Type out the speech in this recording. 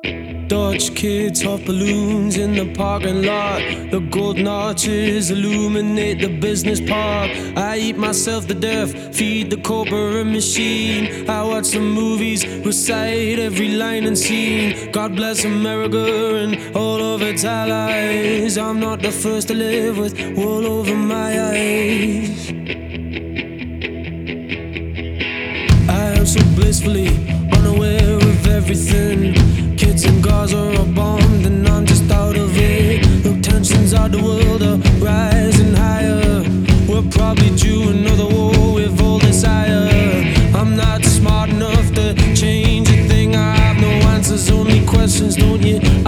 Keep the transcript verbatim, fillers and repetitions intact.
Dutch kids hot balloons in the parking lot. The golden arches illuminate the business park. I eat myself to death, feed the corporate machine. I watch the movies, recite every line and scene. God bless America and all of its allies. I'm not the first to live with wool over my eyes. I am so blissfully unaware of everything. Kids in Gaza are bombed and I'm just out of it. Look, tensions of the world are rising higher. We're probably due another war with all desire. I'm not smart enough to change a thing. I have no answers, only questions. Don't you